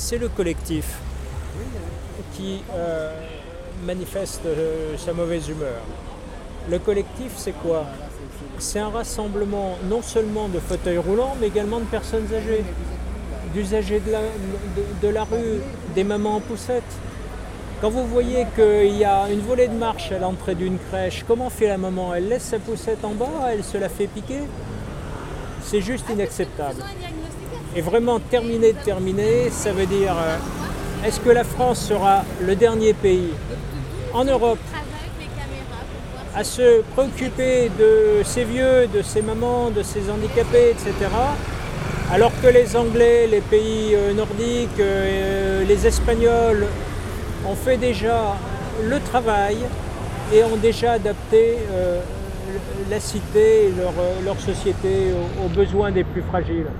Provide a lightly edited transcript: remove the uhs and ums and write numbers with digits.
c'est le collectif qui manifeste sa mauvaise humeur. Le collectif, c'est quoi? C'est un rassemblement non seulement de fauteuils roulants, mais également de personnes âgées, d'usagers de la rue, des mamans en poussette. Quand vous voyez qu'il y a une volée de marche à l'entrée d'une crèche, comment fait la maman? Elle laisse sa poussette en bas, elle se la fait piquer? C'est juste inacceptable. Et vraiment terminer, ça veut dire est-ce que la France sera le dernier pays en Europe à se préoccuper de ces vieux, de ces mamans, de ces handicapés, etc., alors que les Anglais, les pays nordiques, les Espagnols ont fait déjà le travail et ont déjà adapté la cité et leur société aux besoins des plus fragiles.